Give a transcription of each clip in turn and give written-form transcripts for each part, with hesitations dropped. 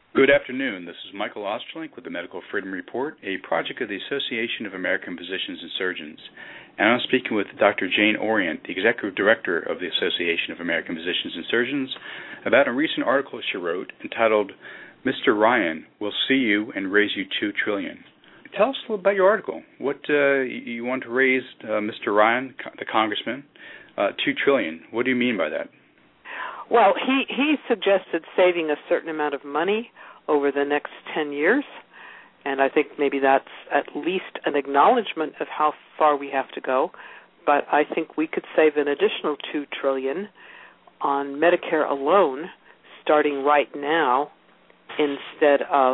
Good afternoon. This is Michael Osterlink with the Medical Freedom Report, a project of the Association of American Physicians and Surgeons. And I'm speaking with Dr. Jane Orient, the Executive Director of the Association of American Physicians and Surgeons, about a recent article she wrote entitled, Mr. Ryan Will See You and Raise You $2 Trillion. Tell us a little about your article. What you want to raise Mr. Ryan, the Congressman, $2 trillion. What do you mean by that? Well, he suggested saving a certain amount of money over the next 10 years, and I think maybe that's at least an acknowledgement of how far we have to go. But I think we could save an additional $2 trillion on Medicare alone, starting right now, instead of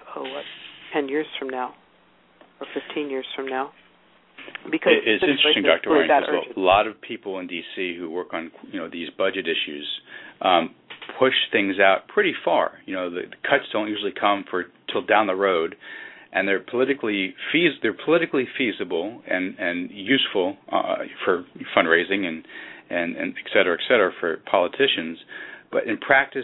10 years from now or 15 years from now. Because it's interesting, Dr. Ryan, because a lot of people in D.C. who work on these budget issues push things out pretty far. The cuts don't usually come till down the road, and they're politically feasible and useful for fundraising and et cetera for politicians. But in practice,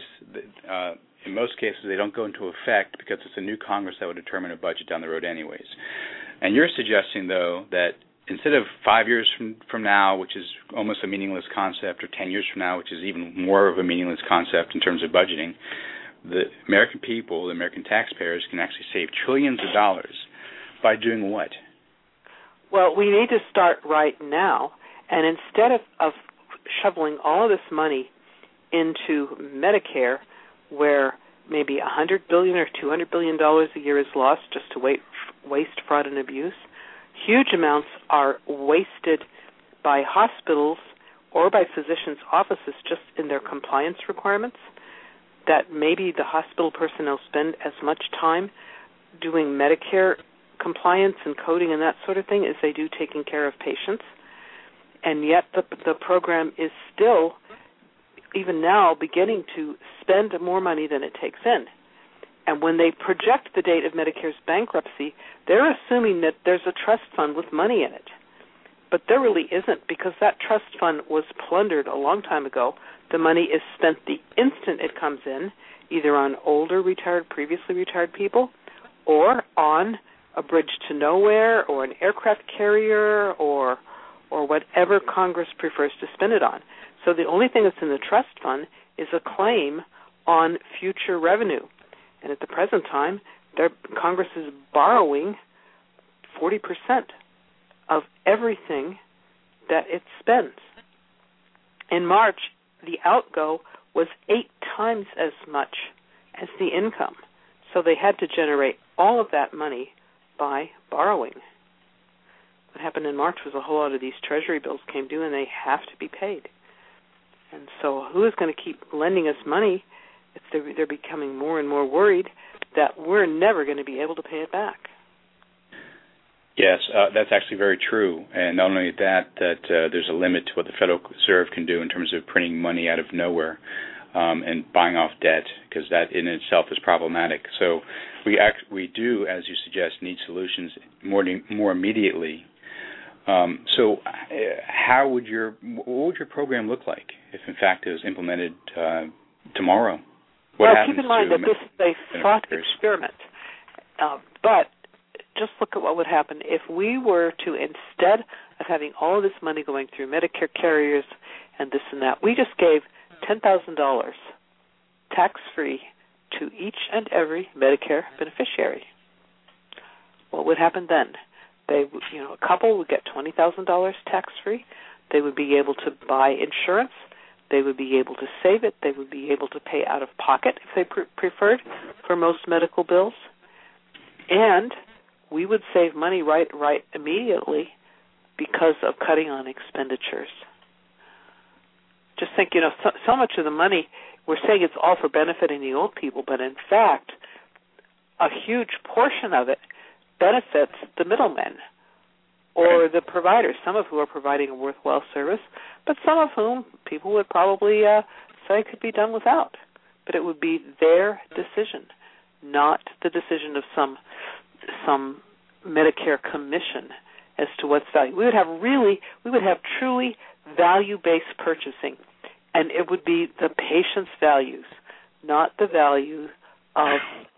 in most cases, they don't go into effect because it's a new Congress that would determine a budget down the road anyways. And you're suggesting, though, that instead of 5 years from now, which is almost a meaningless concept, or 10 years from now, which is even more of a meaningless concept in terms of budgeting, the American people, the American taxpayers, can actually save trillions of dollars by doing what? Well, we need to start right now, and instead of shoveling all of this money into Medicare, where maybe $100 billion or $200 billion a year is lost just to waste, fraud, and abuse, huge amounts are wasted by hospitals or by physicians' offices just in their compliance requirements, that maybe the hospital personnel spend as much time doing Medicare compliance and coding and that sort of thing as they do taking care of patients. And yet the program is still, even now, beginning to spend more money than it takes in. And when they project the date of Medicare's bankruptcy, they're assuming that there's a trust fund with money in it. But there really isn't, because that trust fund was plundered a long time ago. The money is spent the instant it comes in, either on older previously retired people, or on a bridge to nowhere, or an aircraft carrier, or whatever Congress prefers to spend it on. So the only thing that's in the trust fund is a claim on future revenue. And at the present time, Congress is borrowing 40% of everything that it spends. In March, the outgo was 8 times as much as the income. So they had to generate all of that money by borrowing. What happened in March was a whole lot of these Treasury bills came due, and they have to be paid. And so who is going to keep lending us money if they're becoming more and more worried that we're never going to be able to pay it back? Yes, that's actually very true. And not only that there's a limit to what the Federal Reserve can do in terms of printing money out of nowhere and buying off debt, because that in itself is problematic. So we do, as you suggest, need solutions more immediately. So what would your program look like if, in fact, it was implemented tomorrow? Keep in mind that this is a thought experiment. But just look at what would happen if we were to, instead of having all of this money going through Medicare carriers and this and that, we just gave $10,000 tax-free to each and every Medicare beneficiary. What would happen then? A couple would get $20,000 tax-free. They would be able to buy insurance. They would be able to save it. They would be able to pay out of pocket if they preferred for most medical bills. And we would save money right immediately because of cutting on expenditures. Just think, so much of the money, we're saying it's all for benefiting the old people, but in fact, a huge portion of it benefits the middlemen or the providers, some of whom are providing a worthwhile service, but some of whom people would probably say could be done without. But it would be their decision, not the decision of some Medicare commission as to what's value. We would have truly value-based purchasing, and it would be the patient's values, not the value of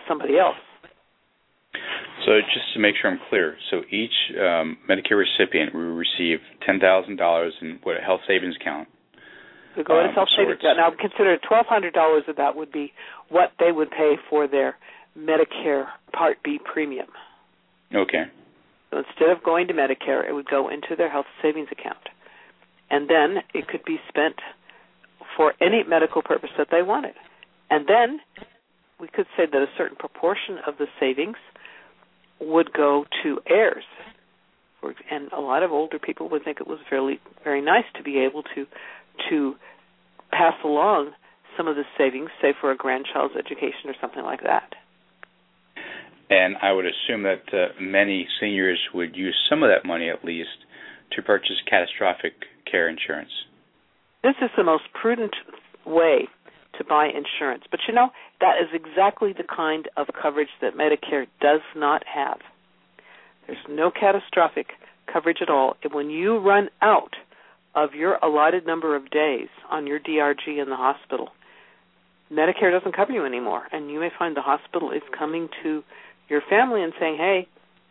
somebody else. So just to make sure I'm clear, so each Medicare recipient will receive $10,000 in what a health savings account. We go into health savings account. Now, consider $1,200 of that would be what they would pay for their Medicare Part B premium. Okay. So instead of going to Medicare, it would go into their health savings account. And then it could be spent for any medical purpose that they wanted. And then we could say that a certain proportion of the savings would go to heirs. And a lot of older people would think it was very, very nice to be able to pass along some of the savings, say for a grandchild's education or something like that. And I would assume that many seniors would use some of that money at least to purchase catastrophic care insurance. This is the most prudent way to buy insurance. But you know, that is exactly the kind of coverage that Medicare does not have. There's no catastrophic coverage at all. And when you run out of your allotted number of days on your DRG in the hospital, Medicare doesn't cover you anymore. And you may find the hospital is coming to your family and saying, hey,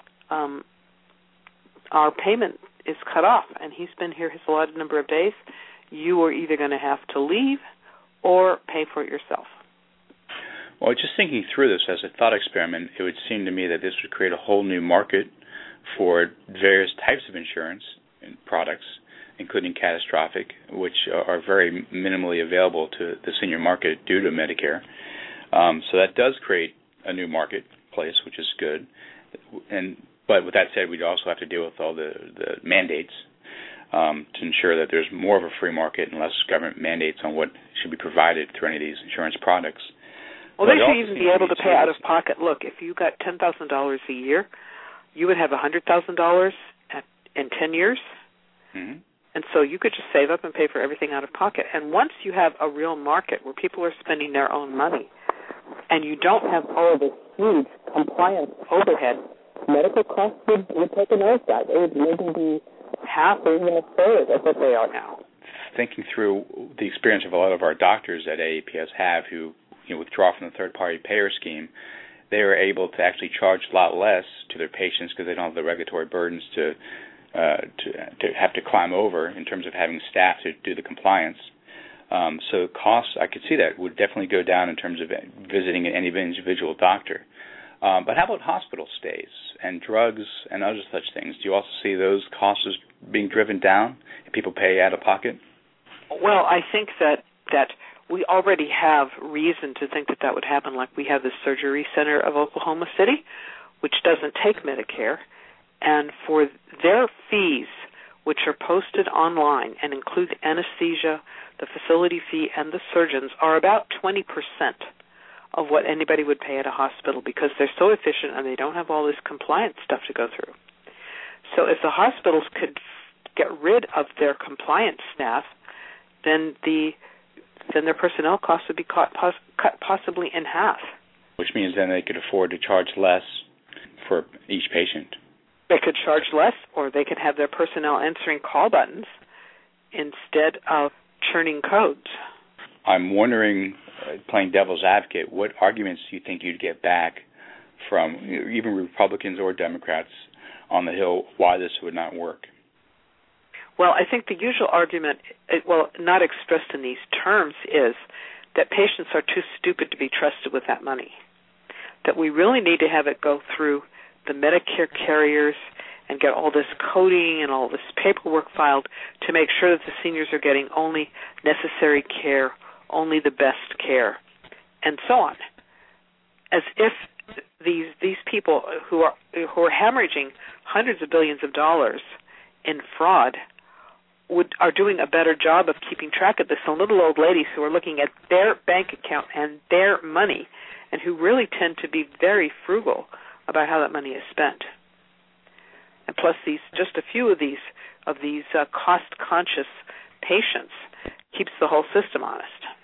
our payment is cut off, and he's been here his allotted number of days. You are either going to have to leave or pay for it yourself. Well, just thinking through this as a thought experiment, it would seem to me that this would create a whole new market for various types of insurance and products, including catastrophic, which are very minimally available to the senior market due to Medicare. So that does create a new marketplace, which is good. But with that said, we'd also have to deal with all the mandates to ensure that there's more of a free market and less government mandates on what should be provided through any of these insurance products. Well, they should even be able to pay out of pocket. Look, if you got $10,000 a year, you would have $100,000 in 10 years. Mm-hmm. And so you could just save up and pay for everything out of pocket. And once you have a real market where people are spending their own money and you don't have all of this huge compliance overhead, medical costs would take a nosedive. They would maybe be half or even a third of what they are now. Thinking through the experience of a lot of our doctors at AAPS have who withdraw from the third-party payer scheme, they are able to actually charge a lot less to their patients because they don't have the regulatory burdens to have to climb over in terms of having staff to do the compliance. So costs, I could see that, would definitely go down in terms of visiting any individual doctor. But how about hospital stays and drugs and other such things? Do you also see those costs being driven down if people pay out of pocket? Well, I think that we already have reason to think that would happen. Like we have the Surgery Center of Oklahoma City, which doesn't take Medicare, and for their fees, which are posted online and include anesthesia, the facility fee, and the surgeons, are about 20% of what anybody would pay at a hospital because they're so efficient and they don't have all this compliance stuff to go through. So if the hospitals could get rid of their compliance staff, then their personnel costs would be cut possibly in half. Which means then they could afford to charge less for each patient. They could charge less, or they could have their personnel answering call buttons instead of churning codes. I'm wondering, playing devil's advocate, what arguments do you think you'd get back from even Republicans or Democrats on the Hill why this would not work? Well, I think the usual argument, not expressed in these terms, is that patients are too stupid to be trusted with that money, that we really need to have it go through the Medicare carriers and get all this coding and all this paperwork filed to make sure that the seniors are getting only necessary care, only the best care, and so on. As if these people who are hemorrhaging hundreds of billions of dollars in fraud are doing a better job of keeping track of this than little old ladies who are looking at their bank account and their money and who really tend to be very frugal about how that money is spent. And plus, just a few of these cost-conscious patients keeps the whole system honest.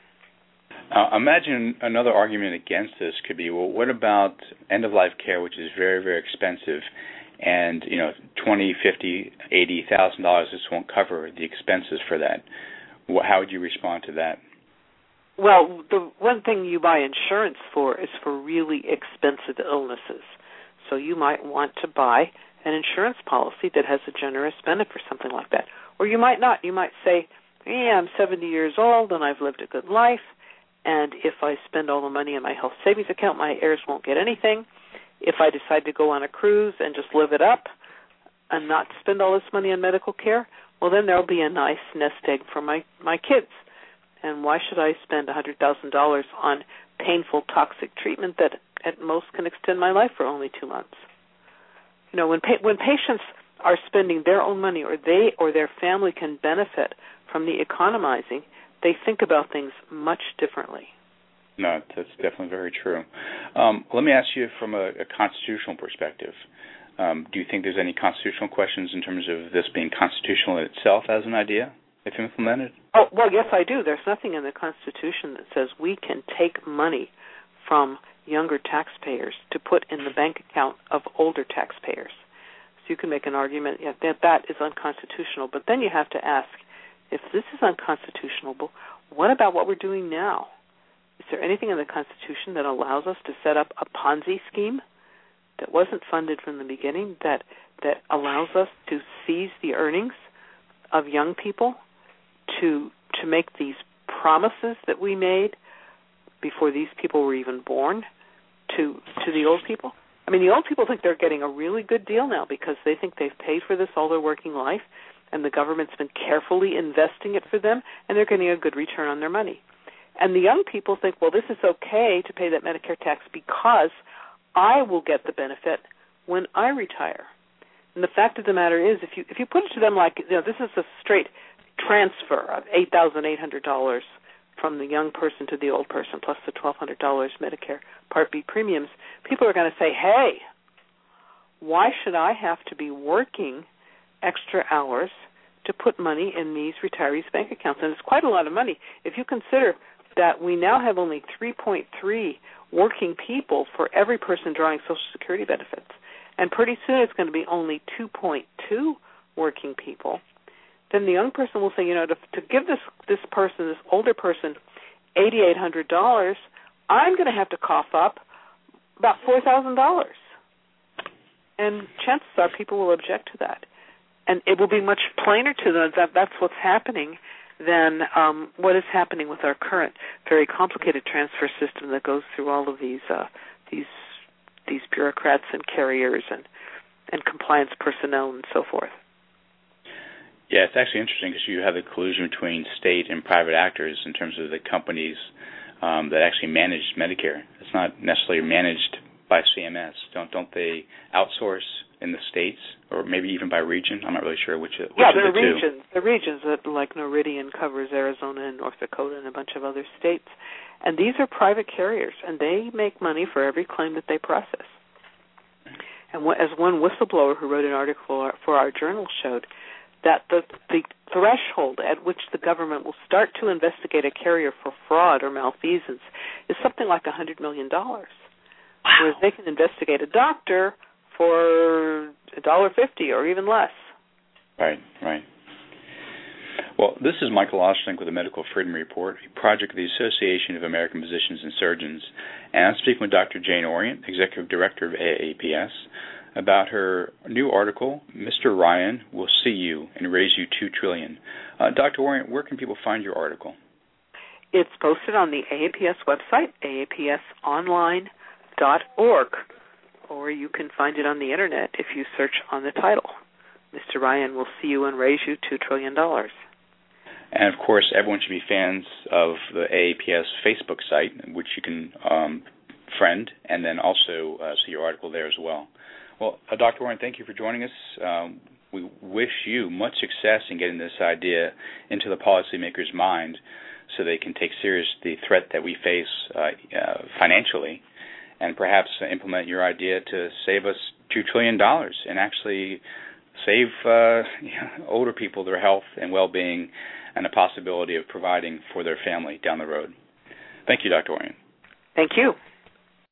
Imagine another argument against this could be, well, what about end-of-life care, which is very, very expensive, and $20,000, $50,000, $80,000, this won't cover the expenses for that. How would you respond to that? Well, the one thing you buy insurance for is for really expensive illnesses. So you might want to buy an insurance policy that has a generous benefit for something like that. Or you might not. You might say, yeah, I'm 70 years old and I've lived a good life, and if I spend all the money in my health savings account, my heirs won't get anything. If I decide to go on a cruise and just live it up and not spend all this money on medical care, well, then there'll be a nice nest egg for my kids. And why should I spend $100,000 on painful, toxic treatment that at most can extend my life for only 2 months? You know, when patients are spending their own money, or they or their family can benefit from the economizing, they think about things much differently. No, that's definitely very true. Let me ask you from a constitutional perspective. Do you think there's any constitutional questions in terms of this being constitutional in itself as an idea, if implemented? Oh, well, yes, I do. There's nothing in the Constitution that says we can take money from younger taxpayers to put in the bank account of older taxpayers. So you can make an argument that is unconstitutional, but then you have to ask, if this is unconstitutional, what about what we're doing now? Is there anything in the Constitution that allows us to set up a Ponzi scheme that wasn't funded from the beginning, that allows us to seize the earnings of young people, to make these promises that we made before these people were even born to the old people? I mean, the old people think they're getting a really good deal now because they think they've paid for this all their working life, and the government's been carefully investing it for them, and they're getting a good return on their money. And the young people think, well, this is okay to pay that Medicare tax because I will get the benefit when I retire. And the fact of the matter is, if you put it to them like, this is a straight transfer of $8,800 from the young person to the old person, plus the $1,200 Medicare Part B premiums, people are going to say, hey, why should I have to be working extra hours to put money in these retirees' bank accounts? And it's quite a lot of money. If you consider that we now have only 3.3 working people for every person drawing Social Security benefits, and pretty soon it's going to be only 2.2 working people, then the young person will say, to give this person, this older person, $8,800, I'm going to have to cough up about $4,000. And chances are people will object to that. And it will be much plainer to them that that's what's happening than what is happening with our current very complicated transfer system that goes through all of these bureaucrats and carriers and compliance personnel and so forth. Yeah, it's actually interesting because you have the collusion between state and private actors in terms of the companies that actually manage Medicare. It's not necessarily managed by CMS. Don't they outsource in the states, or maybe even by region? I'm not really sure which of the two. The regions that, like Noridian, covers Arizona and North Dakota and a bunch of other states. And these are private carriers, and they make money for every claim that they process. And as one whistleblower who wrote an article for our journal showed, that the threshold at which the government will start to investigate a carrier for fraud or malfeasance is something like $100 million. Wow. Whereas they can investigate a doctor for $1.50 or even less. Right. Well, this is Michael Oshlink with the Medical Freedom Report, a project of the Association of American Physicians and Surgeons. And I'm speaking with Dr. Jane Orient, Executive Director of AAPS, about her new article, Mr. Ryan Will See You and Raise You $2 Trillion. Dr. Orient, where can people find your article? It's posted on the AAPS website, aapsonline.org, or you can find it on the Internet if you search on the title, Mr. Ryan Will See You and Raise You $2 Trillion. And, of course, everyone should be fans of the AAPS Facebook site, which you can friend, and then also see your article there as well. Well, Dr. Warren, thank you for joining us. We wish you much success in getting this idea into the policymakers' mind so they can take serious the threat that we face financially, and perhaps implement your idea to save us $2 trillion and actually save older people their health and well-being and the possibility of providing for their family down the road. Thank you, Dr. Warren. Thank you.